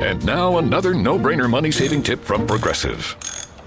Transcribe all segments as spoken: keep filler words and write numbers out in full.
And now another no-brainer money-saving tip from Progressive.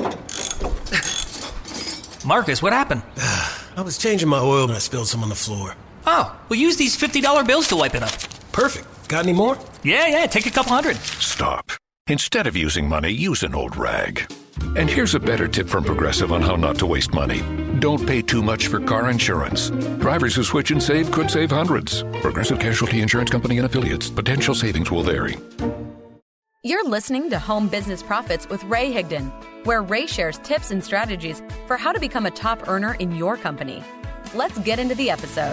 Marcus, what happened? I was changing my oil and I spilled some on the floor. Oh, well, use these fifty dollar bills to wipe it up. Perfect. Got any more? Yeah, yeah, take a couple hundred. Stop. Instead of using money, use an old rag. And here's a better tip from Progressive on how not to waste money. Don't pay too much for car insurance. Drivers who switch and save could save hundreds. Progressive Casualty Insurance Company and Affiliates. Potential savings will vary. You're listening to Home Business Profits with Ray Higdon, where Ray shares tips and strategies for how to become a top earner in your company. Let's get into the episode.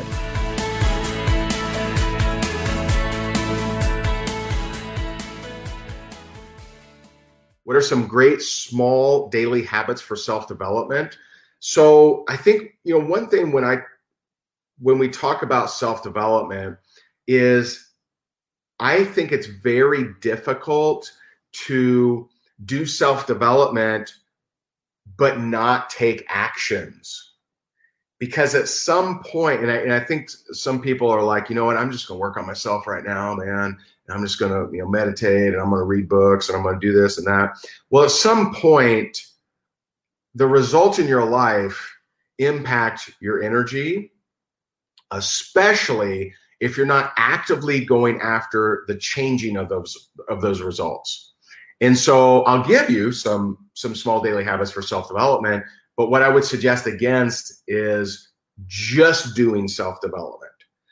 What are some great small daily habits for self-development? So I think, you know, one thing when I, when we talk about self-development is I think it's very difficult to do self-development but not take actions. Because at some point, and I, and I think some people are like, you know what, I'm just going to work on myself right now, man. And I'm just going to, you know, meditate and I'm going to read books and I'm going to do this and that. Well, at some point, the results in your life impact your energy, especially if you're not actively going after the changing of those of those results. And so I'll give you some some small daily habits for self-development, but what I would suggest against is just doing self-development.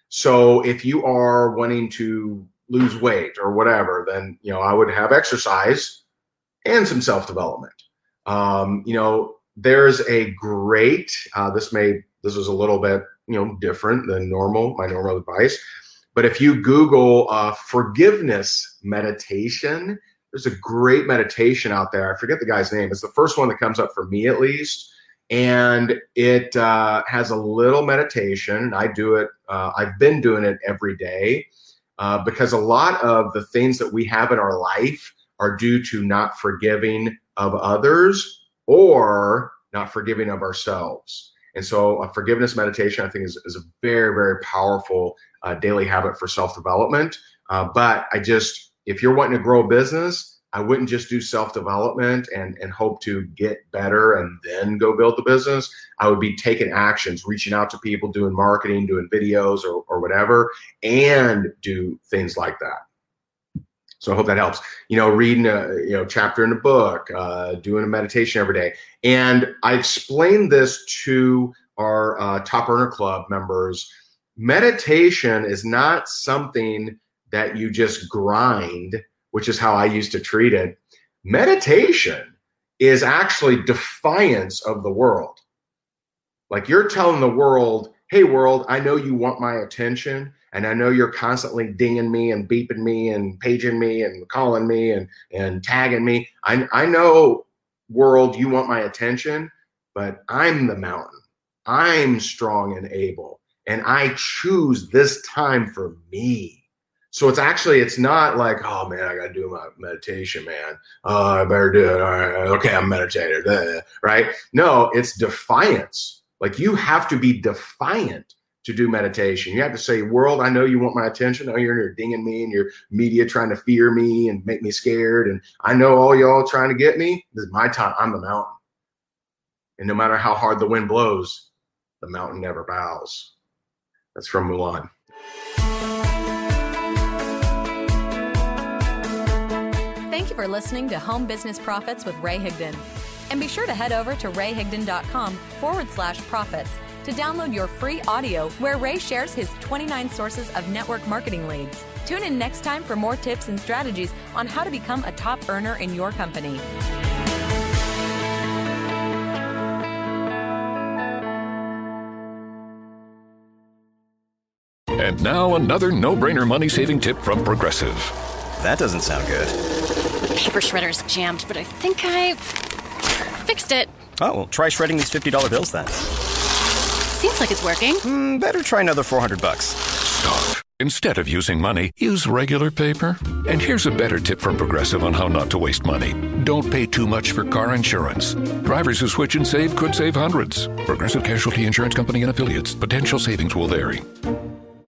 So if you are wanting to lose weight or whatever, then, you know, I would have exercise and some self-development. Um, you know, there's a great, uh, this may, this is a little bit, you know, different than normal, my normal advice. But if you Google uh, forgiveness meditation, there's a great meditation out there. I forget the guy's name. It's the first one that comes up for me, at least. And it uh, has a little meditation. I do it. Uh, I've been doing it every day uh, because a lot of the things that we have in our life are due to not forgiving of others or not forgiving of ourselves. And so a forgiveness meditation, I think, is, is a very, very powerful uh, daily habit for self-development. Uh, but I just, if you're wanting to grow a business, I wouldn't just do self-development and, and hope to get better and then go build the business. I would be taking actions, reaching out to people, doing marketing, doing videos or, or whatever, and do things like that. So I hope that helps. You know, reading a you know chapter in a book, uh, doing a meditation every day. And I explained this to our uh, Top Earner Club members. Meditation is not something that you just grind, which is how I used to treat it. Meditation is actually defiance of the world. Like you're telling the world, hey world, I know you want my attention. And I know you're constantly dinging me and beeping me and paging me and calling me and, and tagging me. I, I know, world, you want my attention, but I'm the mountain. I'm strong and able. And I choose this time for me. So it's actually, it's not like, oh man, I got to do my meditation, man. Oh, I better do it. All right. Okay, I'm meditated. Uh, right? No, it's defiance. Like you have to be defiant to do meditation. You have to say, world, I know you want my attention. I know you're, you're dinging me and your media trying to fear me and make me scared. And I know all y'all trying to get me. This is my time. I'm the mountain. And no matter how hard the wind blows, the mountain never bows. That's from Mulan. Thank you for listening to Home Business Profits with Ray Higdon. And be sure to head over to rayhigdon.com forward slash profits to download your free audio where Ray shares his twenty-nine sources of network marketing leads. Tune in next time for more tips and strategies on how to become a top earner in your company. And now another no-brainer money-saving tip from Progressive. That doesn't sound good. The paper shredder's jammed, but I think I fixed it. Oh, well, try shredding these fifty dollar bills then. Seems like it's working. Mm, better try another four hundred bucks. Stop. Instead of using money, use regular paper. And here's a better tip from Progressive on how not to waste money. Don't pay too much for car insurance. Drivers who switch and save could save hundreds. Progressive Casualty Insurance Company and Affiliates. Potential savings will vary.